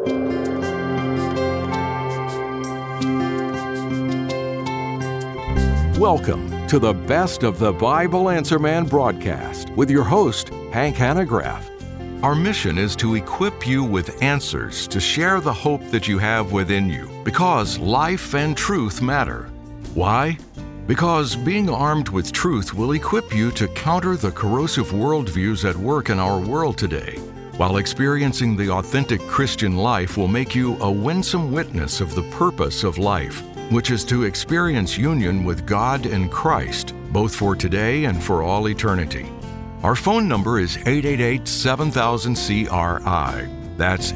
Welcome to the Best of the Bible Answer Man broadcast with your host, Hank Hanegraaff. Our mission is to equip you with answers to share the hope that you have within you, because life and truth matter. Why? Because being armed with truth will equip you to counter the corrosive worldviews at work in our world today, while experiencing the authentic Christian life will make you a winsome witness of the purpose of life, which is to experience union with God and Christ, both for today and for all eternity. Our phone number is 888-7000-CRI. That's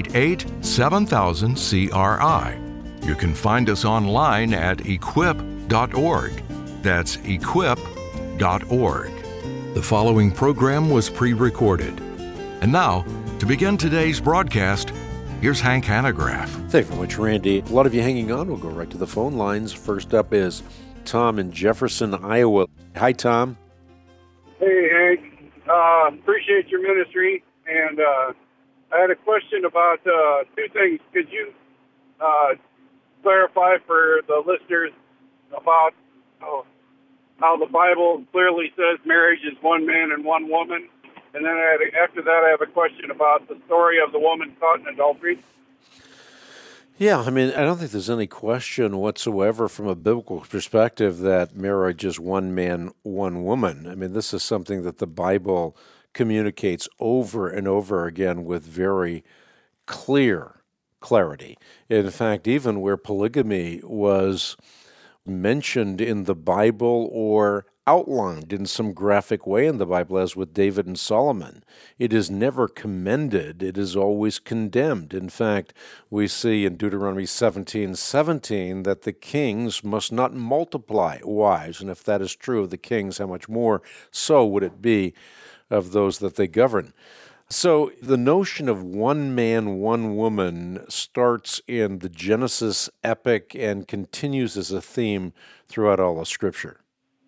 888-7000-CRI. You can find us online at equip.org. That's equip.org. The following program was pre-recorded. And now, to begin today's broadcast, here's Hank Hanegraaff. Thank you very much, Randy. A lot of you hanging on. We'll go right to the phone lines. First up is Tom in Jefferson, Iowa. Hi, Tom. Hey, Hank. Appreciate your ministry. And I had a question about two things. Could you clarify for the listeners about how the Bible clearly says marriage is one man and one woman? And then after that, I have a question about the story of the woman caught in adultery. Yeah, I mean, I don't think there's any question whatsoever from a biblical perspective that marriage is one man, one woman. I mean, this is something that the Bible communicates over and over again with very clarity. In fact, even where polygamy was mentioned in the Bible or outlined in some graphic way in the Bible, as with David and Solomon, it is never commended, it is always condemned. In fact, we see in Deuteronomy 17:17 that the kings must not multiply wives, and if that is true of the kings, how much more so would it be of those that they govern? So the notion of one man, one woman starts in the Genesis epic and continues as a theme throughout all of Scripture.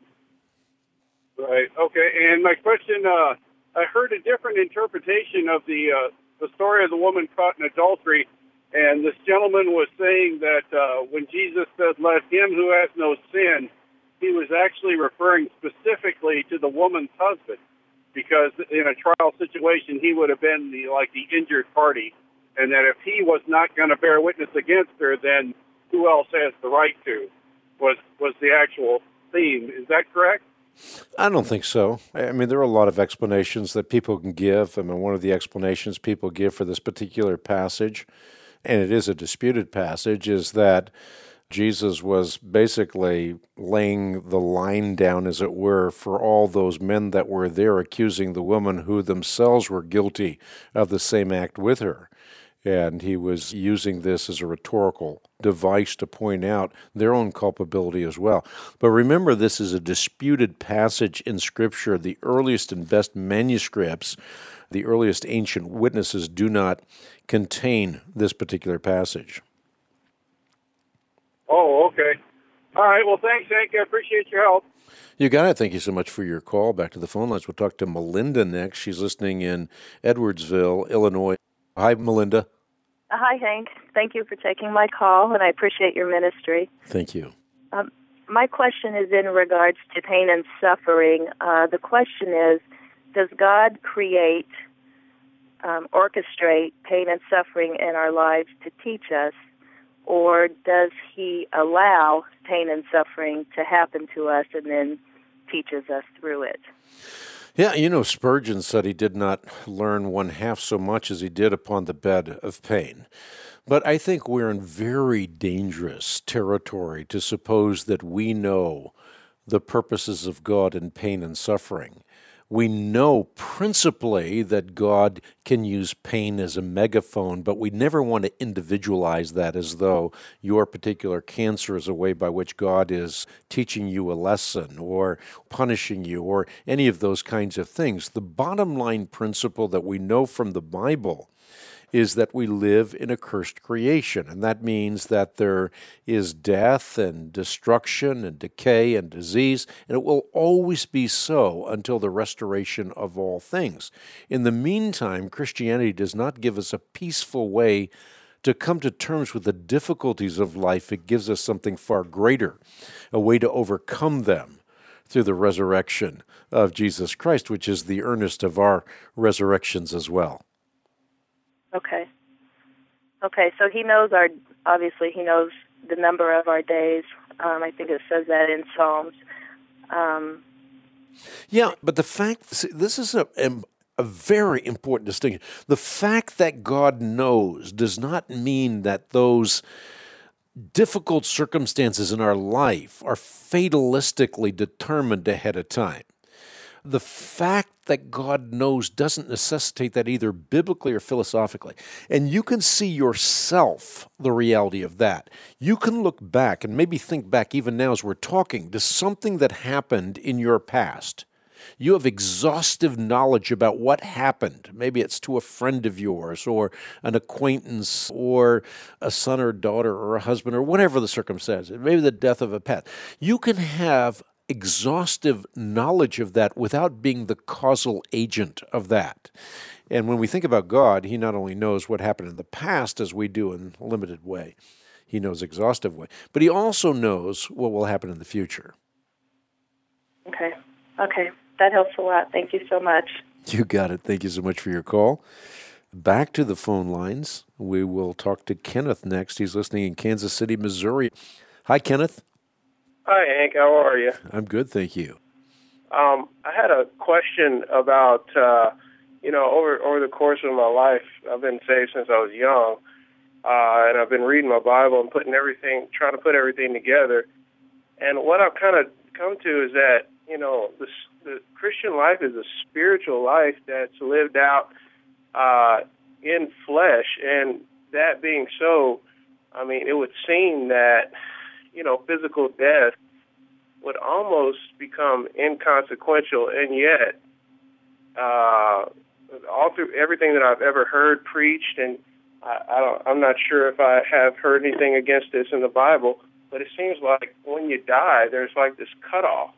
Right. Okay. And my question, I heard a different interpretation of the story of the woman caught in adultery, and this gentleman was saying that when Jesus said, "Let him who has no sin," he was actually referring specifically to the woman's husband, because in a trial situation he would have been the injured party, and that if he was not going to bear witness against her, then who else has the right to? Was the actual theme. Is that correct? I don't think so. I mean, there are a lot of explanations that people can give. I mean, one of the explanations people give for this particular passage, and it is a disputed passage, is that Jesus was basically laying the line down, as it were, for all those men that were there accusing the woman who themselves were guilty of the same act with her. And he was using this as a rhetorical device to point out their own culpability as well. But remember, this is a disputed passage in Scripture. The earliest and best manuscripts, the earliest ancient witnesses, do not contain this particular passage. Oh, okay. All right. Well, thanks, Hank. I appreciate your help. You got it. Thank you so much for your call. Back to the phone lines. We'll talk to Melinda next. She's listening in Edwardsville, Illinois. Hi, Melinda. Hi, Hank. Thank you for taking my call, and I appreciate your ministry. Thank you. My question is in regards to pain and suffering. The question is, does God create, orchestrate pain and suffering in our lives to teach us, or does he allow pain and suffering to happen to us and then teaches us through it? Yeah, Spurgeon said he did not learn one half so much as he did upon the bed of pain. But I think we're in very dangerous territory to suppose that we know the purposes of God in pain and suffering. We know principally that God can use pain as a megaphone, but we never want to individualize that as though your particular cancer is a way by which God is teaching you a lesson or punishing you or any of those kinds of things. The bottom line principle that we know from the Bible is that we live in a cursed creation, and that means that there is death and destruction and decay and disease, and it will always be so until the restoration of all things. In the meantime, Christianity does not give us a peaceful way to come to terms with the difficulties of life. It gives us something far greater, a way to overcome them through the resurrection of Jesus Christ, which is the earnest of our resurrections as well. Okay. So he knows obviously he knows the number of our days. I think it says that in Psalms. Yeah, but the fact, this is a very important distinction. The fact that God knows does not mean that those difficult circumstances in our life are fatalistically determined ahead of time. The fact that God knows doesn't necessitate that either biblically or philosophically. And you can see yourself the reality of that. You can look back and maybe think back even now as we're talking to something that happened in your past. You have exhaustive knowledge about what happened. Maybe it's to a friend of yours or an acquaintance or a son or daughter or a husband or whatever the circumstance, maybe the death of a pet. You can have exhaustive knowledge of that without being the causal agent of that. And when we think about God, he not only knows what happened in the past as we do in a limited way, he knows exhaustive way, but he also knows what will happen in the future. Okay. That helps a lot. Thank you so much. You got it. Thank you so much for your call. Back to the phone lines. We will talk to Kenneth next. He's listening in Kansas City, Missouri. Hi, Kenneth. Hi, Hank. How are you? I'm good, thank you. I had a question about, over the course of my life, I've been saved since I was young, and I've been reading my Bible and trying to put everything together. And what I've kind of come to is that, the Christian life is a spiritual life that's lived out in flesh. And that being so, it would seem that, physical death would almost become inconsequential. And yet, all through everything that I've ever heard preached, and I'm not sure if I have heard anything against this in the Bible, but it seems like when you die, there's like this cutoff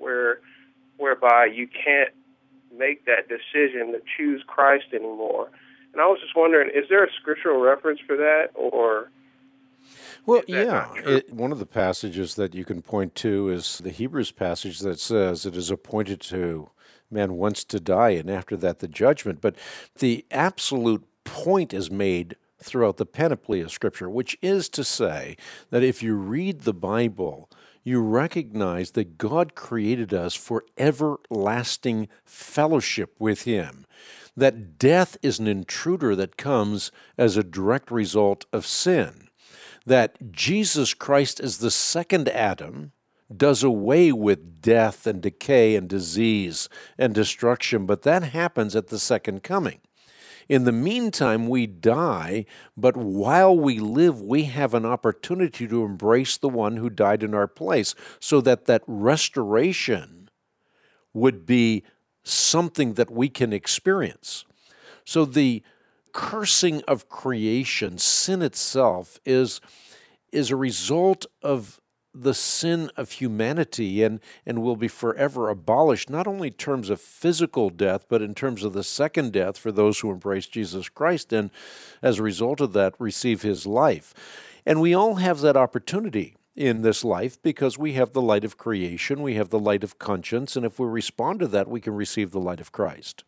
whereby you can't make that decision to choose Christ anymore. And I was just wondering, is there a scriptural reference for that, or? Well, yeah. One of the passages that you can point to is the Hebrews passage that says it is appointed to man once to die, and after that the judgment. But the absolute point is made throughout the panoply of Scripture, which is to say that if you read the Bible, you recognize that God created us for everlasting fellowship with Him, that death is an intruder that comes as a direct result of sin, that Jesus Christ as the second Adam does away with death and decay and disease and destruction, but that happens at the second coming. In the meantime, we die, but while we live, we have an opportunity to embrace the one who died in our place, so that that restoration would be something that we can experience. So the cursing of creation, sin itself, is a result of the sin of humanity and will be forever abolished, not only in terms of physical death, but in terms of the second death for those who embrace Jesus Christ and, as a result of that, receive His life. And we all have that opportunity in this life because we have the light of creation, we have the light of conscience, and if we respond to that, we can receive the light of Christ.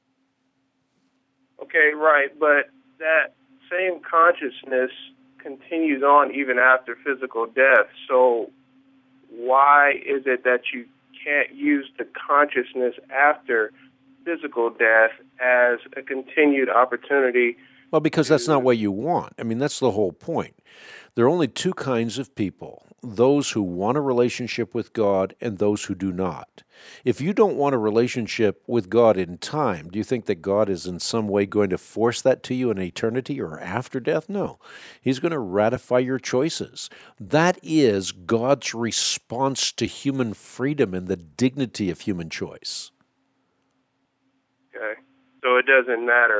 Okay, right, but that same consciousness continues on even after physical death, so why is it that you can't use the consciousness after physical death as a continued opportunity? Well, because that's not what you want. That's the whole point. There are only two kinds of people, those who want a relationship with God and those who do not. If you don't want a relationship with God in time, do you think that God is in some way going to force that to you in eternity or after death? No. He's going to ratify your choices. That is God's response to human freedom and the dignity of human choice. Okay. So it doesn't matter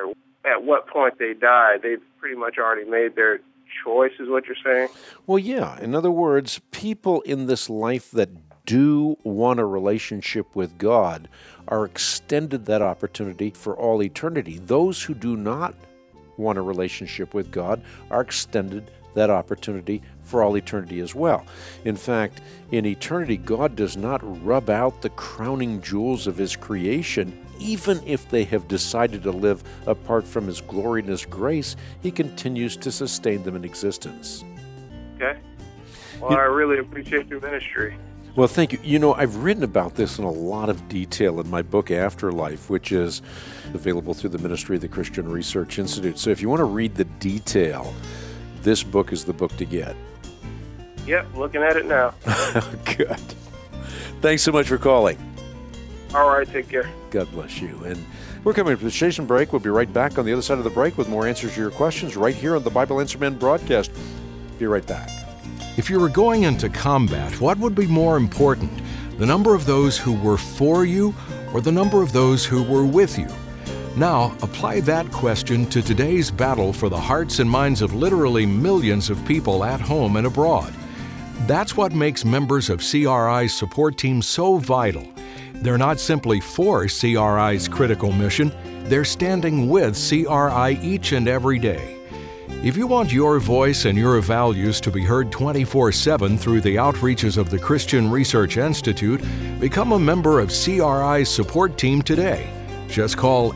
at what point they die, they've pretty much already made their choice, is what you're saying? Well, yeah. In other words, people in this life that do want a relationship with God are extended that opportunity for all eternity. Those who do not want a relationship with God are extended that opportunity for all eternity as well. In fact, in eternity, God does not rub out the crowning jewels of His creation. Even if they have decided to live apart from His glory and His grace, He continues to sustain them in existence. Okay. Well, I really appreciate your ministry. Well, thank you. You know, I've written about this in a lot of detail in my book, Afterlife, which is available through the Ministry of the Christian Research Institute. So if you want to read the detail, this book is the book to get. Yep, looking at it now. Good. Thanks so much for calling. All right, take care. God bless you. And we're coming up to the station break. We'll be right back on the other side of the break with more answers to your questions right here on the Bible Answer Man broadcast. Be right back. If you were going into combat, what would be more important, the number of those who were for you or the number of those who were with you? Now, apply that question to today's battle for the hearts and minds of literally millions of people at home and abroad. That's what makes members of CRI's support team so vital. They're not simply for CRI's critical mission, they're standing with CRI each and every day. If you want your voice and your values to be heard 24/7 through the outreaches of the Christian Research Institute, become a member of CRI's support team today. Just call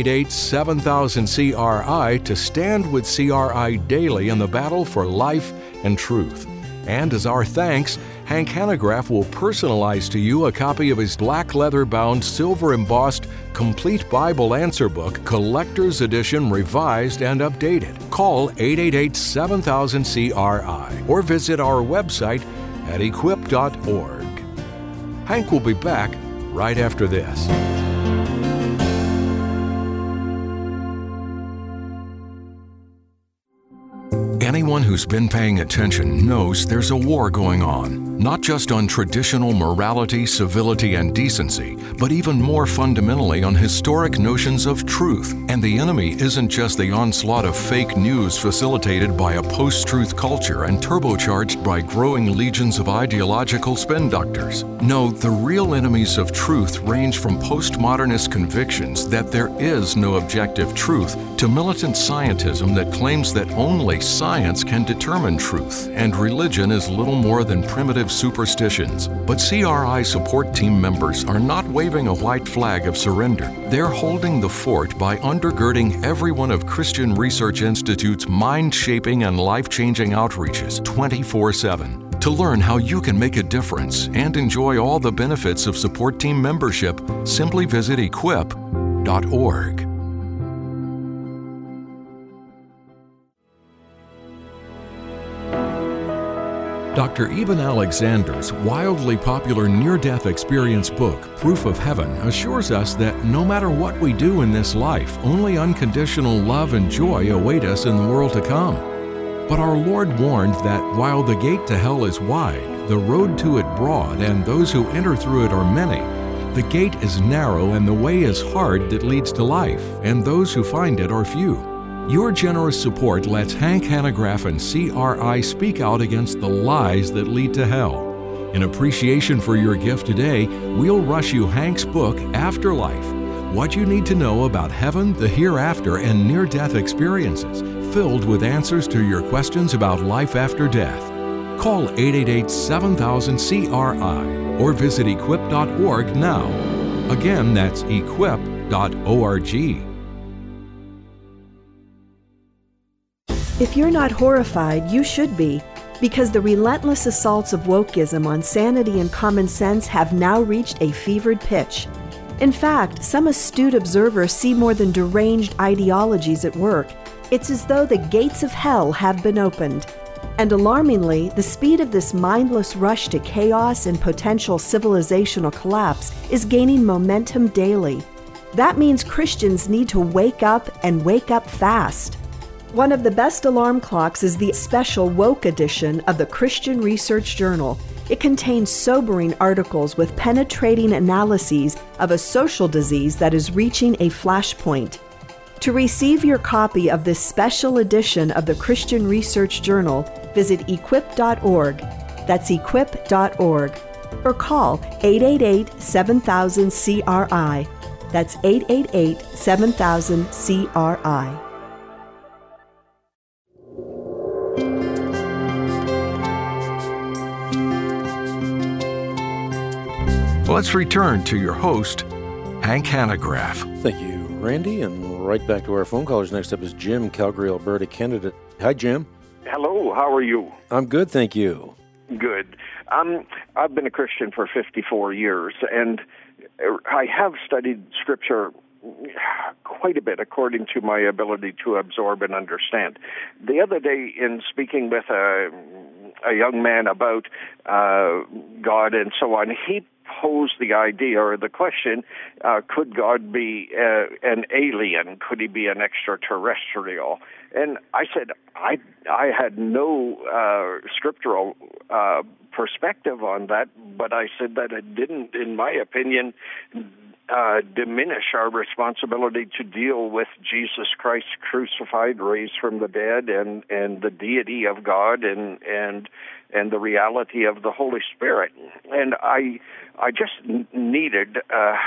888-7000-CRI to stand with CRI daily in the battle for life and truth. And as our thanks, Hank Hanegraaff will personalize to you a copy of his black leather-bound, silver-embossed, complete Bible answer book, Collector's Edition, revised and updated. Call 888-7000-CRI or visit our website at equip.org. Hank will be back right after this. Anyone who's been paying attention knows there's a war going on, not just on traditional morality, civility, and decency, but even more fundamentally on historic notions of truth. And the enemy isn't just the onslaught of fake news facilitated by a post-truth culture and turbocharged by growing legions of ideological spin doctors. No, the real enemies of truth range from postmodernist convictions that there is no objective truth to militant scientism that claims that only science can determine truth, and religion is little more than primitive superstitions. But CRI support team members are not waving a white flag of surrender. They're holding the fort by undergirding every one of Christian Research Institute's mind-shaping and life-changing outreaches 24/7. To learn how you can make a difference and enjoy all the benefits of support team membership, simply visit equip.org. Dr. Eben Alexander's wildly popular near-death experience book, Proof of Heaven, assures us that no matter what we do in this life, only unconditional love and joy await us in the world to come. But our Lord warned that while the gate to hell is wide, the road to it broad, and those who enter through it are many, the gate is narrow and the way is hard that leads to life, and those who find it are few. Your generous support lets Hank Hanegraaff and CRI speak out against the lies that lead to hell. In appreciation for your gift today, we'll rush you Hank's book, Afterlife, What You Need to Know About Heaven, the Hereafter, and Near-Death Experiences, filled with answers to your questions about life after death. Call 888-7000-CRI or visit equip.org now. Again, that's equip.org. If you're not horrified, you should be, because the relentless assaults of wokeism on sanity and common sense have now reached a fevered pitch. In fact, some astute observers see more than deranged ideologies at work. It's as though the gates of hell have been opened. And alarmingly, the speed of this mindless rush to chaos and potential civilizational collapse is gaining momentum daily. That means Christians need to wake up and wake up fast. One of the best alarm clocks is the special Woke edition of the Christian Research Journal. It contains sobering articles with penetrating analyses of a social disease that is reaching a flashpoint. To receive your copy of this special edition of the Christian Research Journal, visit equip.org. That's equip.org. Or call 888-7000-CRI. That's 888-7000-CRI. Let's return to your host, Hank Hanegraaff. Thank you, Randy. And right back to our phone callers. Next up is Jim, Calgary, Alberta, Canada. Hi, Jim. Hello, how are you? I'm good, thank you. Good. I've been a Christian for 54 years, and I have studied Scripture quite a bit according to my ability to absorb and understand. The other day, in speaking with a young man about God and so on, he posed the idea or the question, could God be an alien? Could he be an extraterrestrial? And I said, I had no scriptural perspective on that, but I said that it didn't, in my opinion, diminish our responsibility to deal with Jesus Christ crucified, raised from the dead, and the deity of God and the reality of the Holy Spirit. And I just needed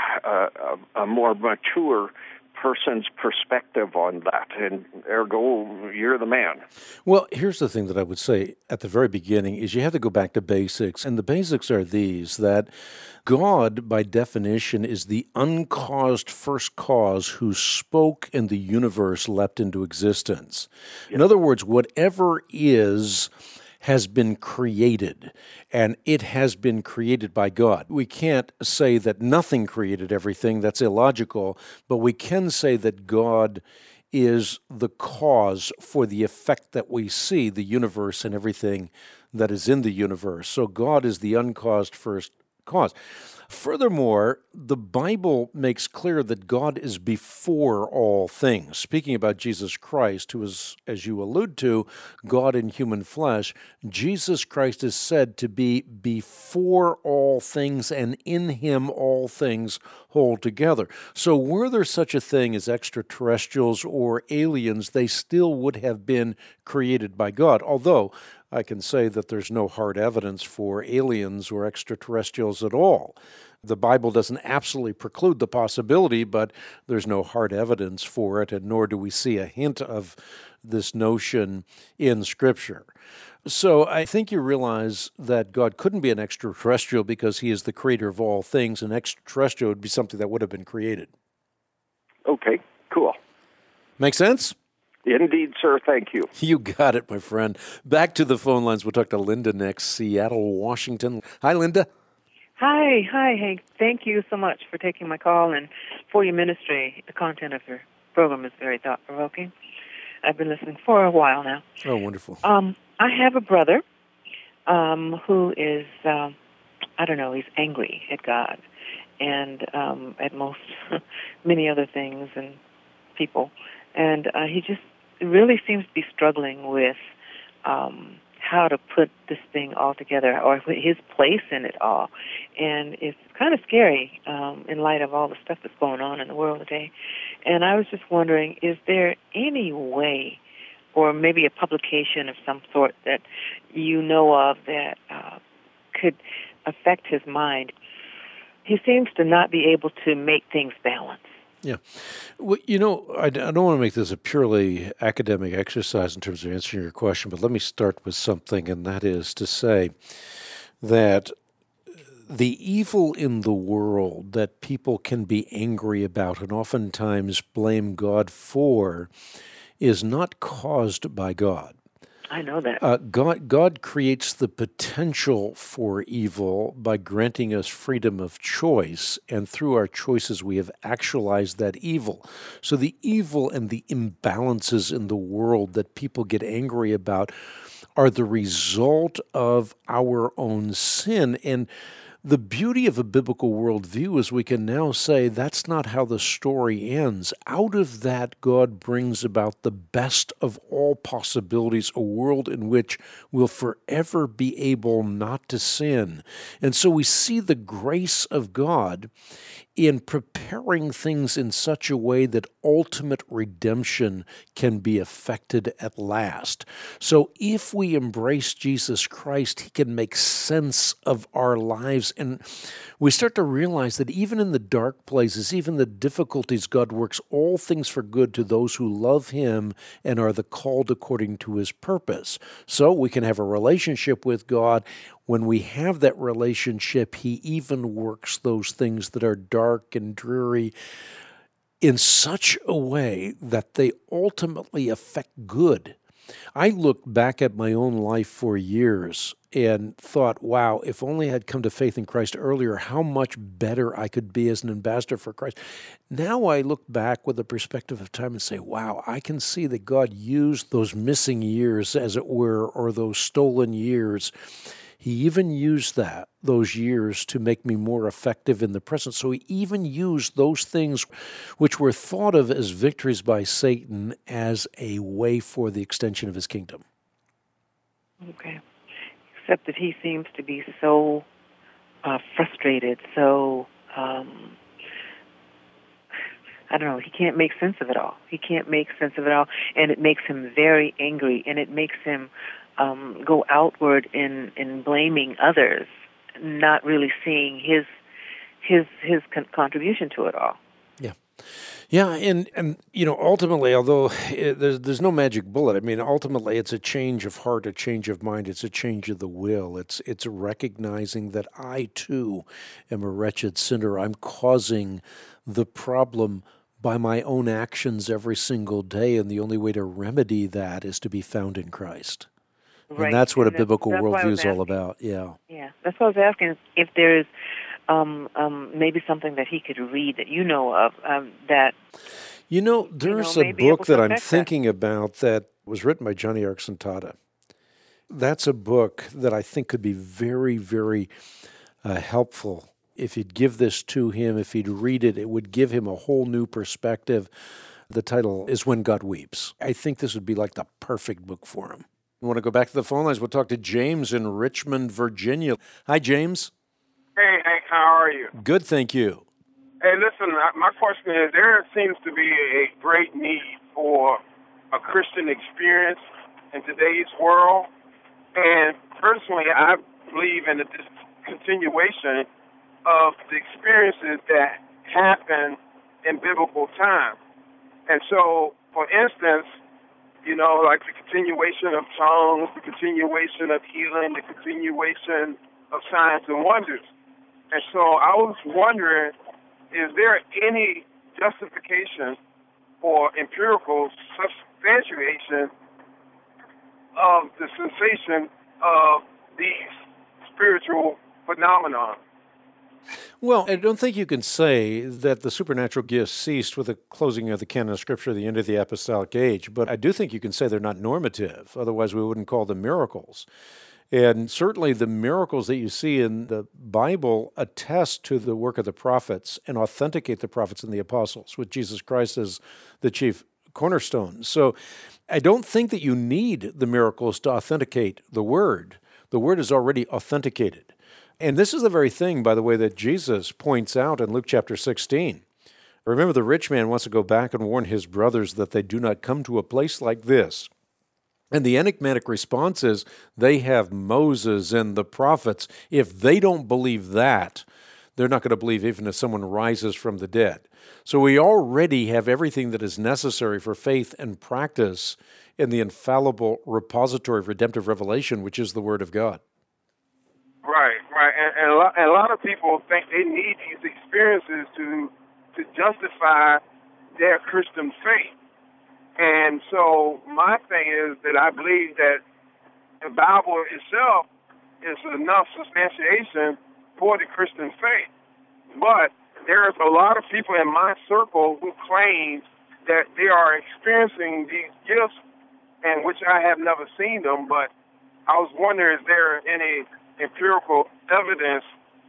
a more mature person's perspective on that, and ergo, you're the man. Well, here's the thing that I would say at the very beginning is you have to go back to basics, and the basics are these, that God, by definition, is the uncaused first cause who spoke and the universe leapt into existence. Yep. In other words, whatever is has been created, and it has been created by God. We can't say that nothing created everything. That's illogical, but we can say that God is the cause for the effect that we see, the universe and everything that is in the universe. So God is the uncaused first cause. Furthermore, the Bible makes clear that God is before all things. Speaking about Jesus Christ, who is, as you allude to, God in human flesh, Jesus Christ is said to be before all things, and in him all things hold together. So were there such a thing as extraterrestrials or aliens, they still would have been created by God, although I can say that there's no hard evidence for aliens or extraterrestrials at all. The Bible doesn't absolutely preclude the possibility, but there's no hard evidence for it, and nor do we see a hint of this notion in Scripture. So I think you realize that God couldn't be an extraterrestrial because he is the creator of all things, and extraterrestrial would be something that would have been created. Okay, cool. Make sense? Indeed, sir. Thank you. You got it, my friend. Back to the phone lines. We'll talk to Linda next, Seattle, Washington. Hi, Linda. Hi, Hank. Thank you so much for taking my call and for your ministry. The content of your program is very thought-provoking. I've been listening for a while now. Oh, wonderful. I have a brother who is, he's angry at God and at many other things and people. And he just really seems to be struggling with how to put this thing all together, or his place in it all. And it's kind of scary in light of all the stuff that's going on in the world today. And I was just wondering, is there any way, or maybe a publication of some sort that you know of that could affect his mind? He seems to not be able to make things balance. Yeah. Well, I don't want to make this a purely academic exercise in terms of answering your question, but let me start with something, and that is to say that the evil in the world that people can be angry about and oftentimes blame God for is not caused by God. I know that. God creates the potential for evil by granting us freedom of choice, and through our choices we have actualized that evil. So the evil and the imbalances in the world that people get angry about are the result of our own sin. And the beauty of a biblical worldview is we can now say that's not how the story ends. Out of that, God brings about the best of all possibilities, a world in which we'll forever be able not to sin. And so we see the grace of God in preparing things in such a way that ultimate redemption can be effected at last. So if we embrace Jesus Christ, He can make sense of our lives. And we start to realize that even in the dark places, even the difficulties, God works all things for good to those who love Him and are the called according to His purpose. So we can have a relationship with God. When we have that relationship, He even works those things that are dark and dreary in such a way that they ultimately affect good. I looked back at my own life for years and thought, wow, if only I had come to faith in Christ earlier, how much better I could be as an ambassador for Christ. Now I look back with the perspective of time and say, wow, I can see that God used those missing years, as it were, or those stolen years. He even used those years to make me more effective in the present. So He even used those things which were thought of as victories by Satan as a way for the extension of His kingdom. Okay. Except that he seems to be so frustrated, so, I don't know, he can't make sense of it all. And it makes him very angry, and it makes him go outward in blaming others, not really seeing his contribution to it all. Yeah, and ultimately, although there's no magic bullet, I mean, ultimately it's a change of heart, a change of mind, it's a change of the will. It's recognizing that I too am a wretched sinner. I'm causing the problem by my own actions every single day, and the only way to remedy that is to be found in Christ. Right. And that's what a biblical worldview is all about. Yeah, that's what I was asking, if there's maybe something that he could read that you know of that... There's a book that I'm thinking about that was written by Johnny Arxentada. That's a book that I think could be very, very helpful. If you'd give this to him, if he'd read it, it would give him a whole new perspective. The title is When God Weeps. I think this would be like the perfect book for him. We want to go back to the phone lines. We'll talk to James in Richmond, Virginia. Hi, James. Hey, Hank, how are you? Good, thank you. Hey, listen, my question is, there seems to be a great need for a Christian experience in today's world. And personally, I believe in the continuation of the experiences that happen in biblical times. And so, for instance, like the continuation of tongues, the continuation of healing, the continuation of signs and wonders. And so I was wondering, is there any justification or empirical substantiation of the sensation of these spiritual phenomena? Well, I don't think you can say that the supernatural gifts ceased with the closing of the canon of Scripture at the end of the apostolic age, but I do think you can say they're not normative. Otherwise, we wouldn't call them miracles. And certainly the miracles that you see in the Bible attest to the work of the prophets and authenticate the prophets and the apostles, with Jesus Christ as the chief cornerstone. So I don't think that you need the miracles to authenticate the Word. The Word is already authenticated. And this is the very thing, by the way, that Jesus points out in Luke chapter 16. Remember, the rich man wants to go back and warn his brothers that they do not come to a place like this. And the enigmatic response is, they have Moses and the prophets. If they don't believe that, they're not going to believe even if someone rises from the dead. So we already have everything that is necessary for faith and practice in the infallible repository of redemptive revelation, which is the Word of God. Right. And a lot of people think they need these experiences to justify their Christian faith. And so my thing is that I believe that the Bible itself is enough substantiation for the Christian faith. But there's a lot of people in my circle who claim that they are experiencing these gifts, and which I have never seen them, but I was wondering, is there any empirical evidence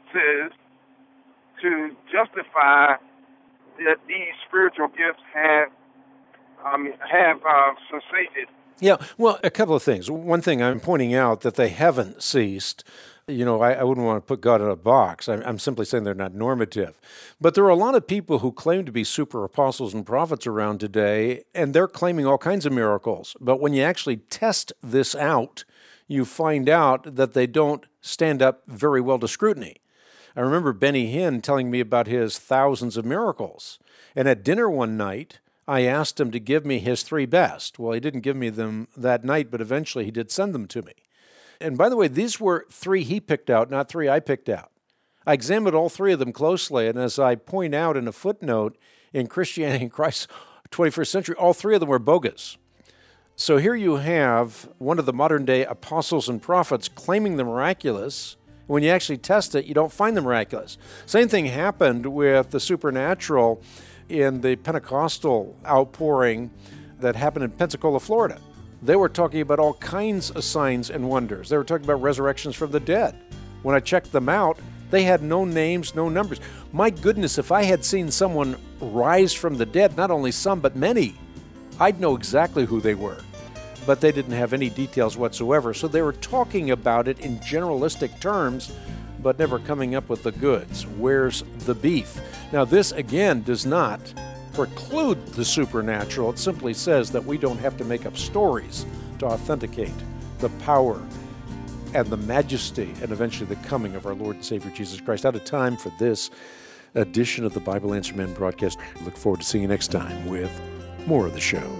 to justify that these spiritual gifts have cessated? Yeah, well, a couple of things. One thing I'm pointing out that they haven't ceased. I wouldn't want to put God in a box. I'm simply saying they're not normative. But there are a lot of people who claim to be super apostles and prophets around today, and they're claiming all kinds of miracles. But when you actually test this out, you find out that they don't stand up very well to scrutiny. I remember Benny Hinn telling me about his thousands of miracles. And at dinner one night, I asked him to give me his 3 best. Well, he didn't give me them that night, but eventually he did send them to me. And by the way, these were 3 he picked out, not 3 I picked out. I examined all 3 of them closely, and as I point out in a footnote, in Christianity in Christ's 21st century, all 3 of them were bogus. So here you have one of the modern-day apostles and prophets claiming the miraculous. When you actually test it, you don't find the miraculous. Same thing happened with the supernatural in the Pentecostal outpouring that happened in Pensacola, Florida. They were talking about all kinds of signs and wonders. They were talking about resurrections from the dead. When I checked them out, they had no names, no numbers. My goodness, if I had seen someone rise from the dead, not only some, but many, I'd know exactly who they were. But they didn't have any details whatsoever. So they were talking about it in generalistic terms, but never coming up with the goods. Where's the beef? Now, this, again, does not preclude the supernatural. It simply says that we don't have to make up stories to authenticate the power and the majesty and eventually the coming of our Lord and Savior Jesus Christ. Out of time for this edition of the Bible Answer Man broadcast. Look forward to seeing you next time with more of the show.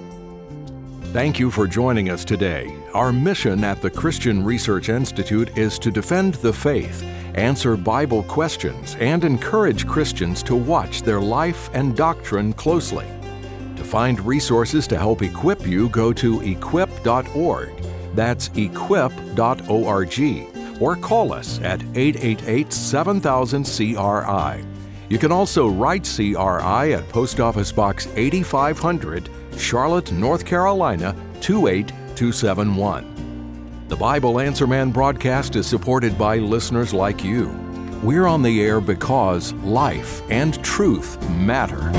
Thank you for joining us today. Our mission at the Christian Research Institute is to defend the faith, answer Bible questions, and encourage Christians to watch their life and doctrine closely. To find resources to help equip you, go to equip.org. That's equip.org. Or call us at 888-7000-CRI. You can also write CRI at Post Office Box 8500, Charlotte, North Carolina, 28271. The Bible Answer Man broadcast is supported by listeners like you. We're on the air because life and truth matter.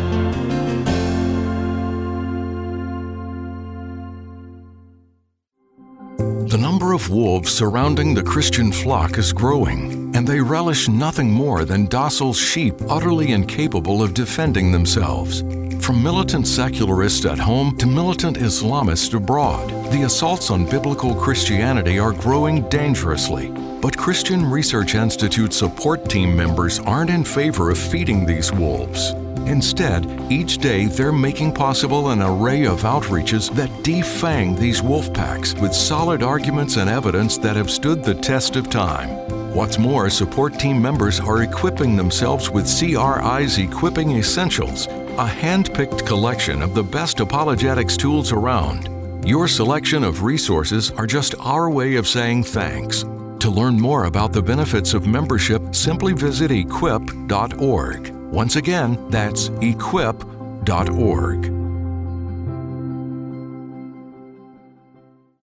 The number of wolves surrounding the Christian flock is growing, and they relish nothing more than docile sheep utterly incapable of defending themselves. From militant secularists at home to militant Islamists abroad, the assaults on biblical Christianity are growing dangerously. But Christian Research Institute support team members aren't in favor of feeding these wolves. Instead, each day they're making possible an array of outreaches that defang these wolf packs with solid arguments and evidence that have stood the test of time. What's more, support team members are equipping themselves with CRI's Equipping Essentials, a hand-picked collection of the best apologetics tools around. Your selection of resources are just our way of saying thanks. To learn more about the benefits of membership, simply visit equip.org. Once again, that's equip.org.